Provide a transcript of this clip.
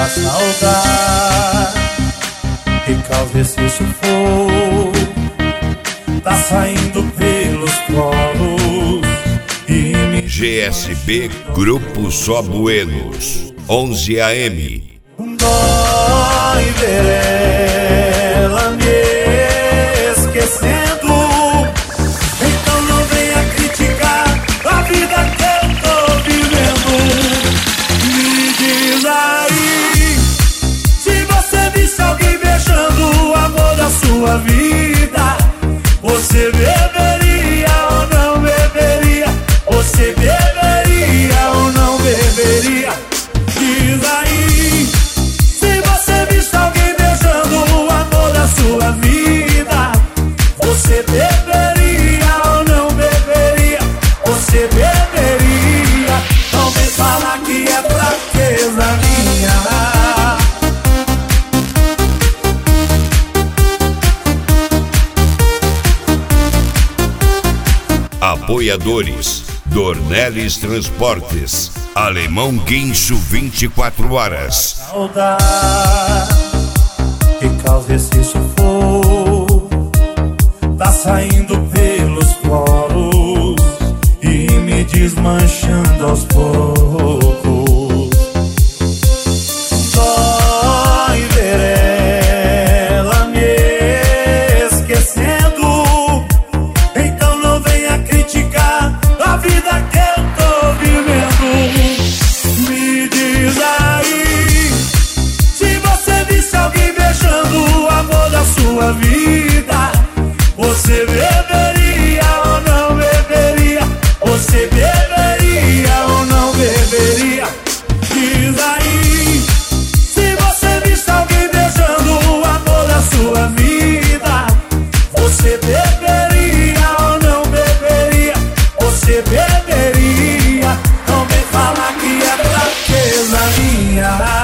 da saudade que causa esse sufoco, tá saindo pelos poros e me... GSB Grupo Só Buenos, 11 AM. Dói ver ela me esquecendo, então não venha criticar a vida que eu tô vivendo. Me diz aí, se você visse alguém beijando o amor da sua vida, você beberia ou não beberia? Você beberia ou não beberia? Diz aí, se você visse alguém beijando o amor da sua vida, você beberia ou não beberia? Você beberia? Não vem falar que é fraqueza minha. Apoiadores: Dornelles Transportes, Alemão Guincho 24 horas. Saudade que causa esse sufoco, tá saindo pelos poros e me desmanchando aos poucos. Dói ver ela me esquecendo, então não venha criticar a vida que eu tô vivendo. Me diz aí, se você visse alguém beijando o amor da sua vida, você beberia ou não beberia? Você beberia ou não beberia? Diz aí, se você visse alguém beijando o amor da sua vida, você beberia ou não beberia? Você beberia? Não vem falar que é fraqueza minha.